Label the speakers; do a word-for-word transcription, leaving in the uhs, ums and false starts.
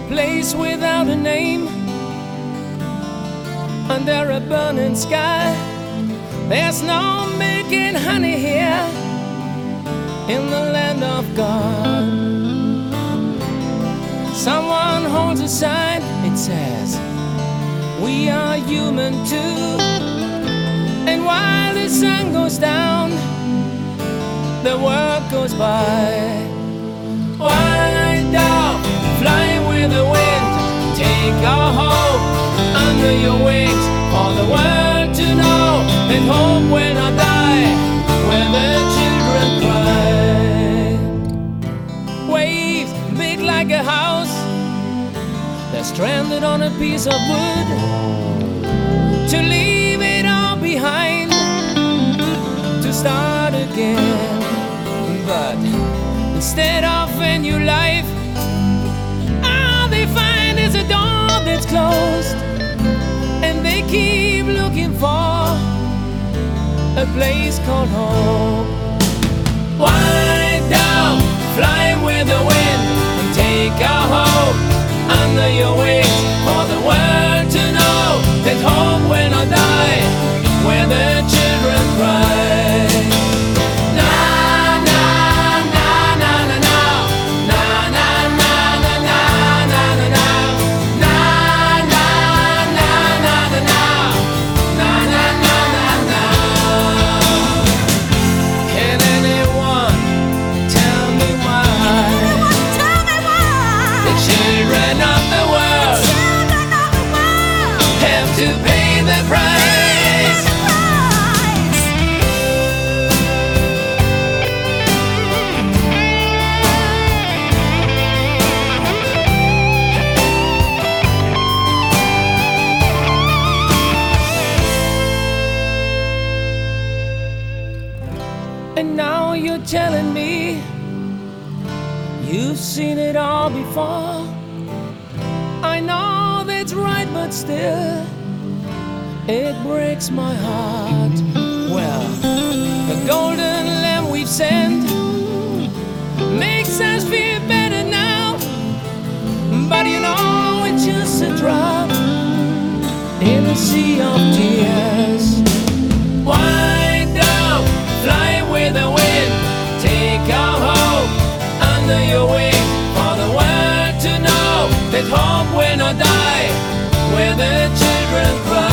Speaker 1: place without a name, under a burning sky. There's no making honey here in the land of God. Someone holds a sign, it says, we are human too. And while the sun goes down, the world goes by. White dove, fly with the wind, take our hope under your wings, for the world to know and hope when I die, where the children cry. Waves big like a house, they're stranded on a piece of wood, to leave it all behind, to start again. But instead of a new life, all they find is a door that's closed, and they keep looking for a place called home. White dove, fly with the wind, and take our hope under your wings, for the world to know that hope when I die, where the children cry. To pay the price. And now you're telling me you've seen it all before. I know that's right, but still it breaks my heart. Well, the golden lamb we've sent makes us feel better now, but you know it's just a drop in a sea of tears. White dove, fly with the wind, take our hope under your wing, for the world to know that hope when I die, where the children cry.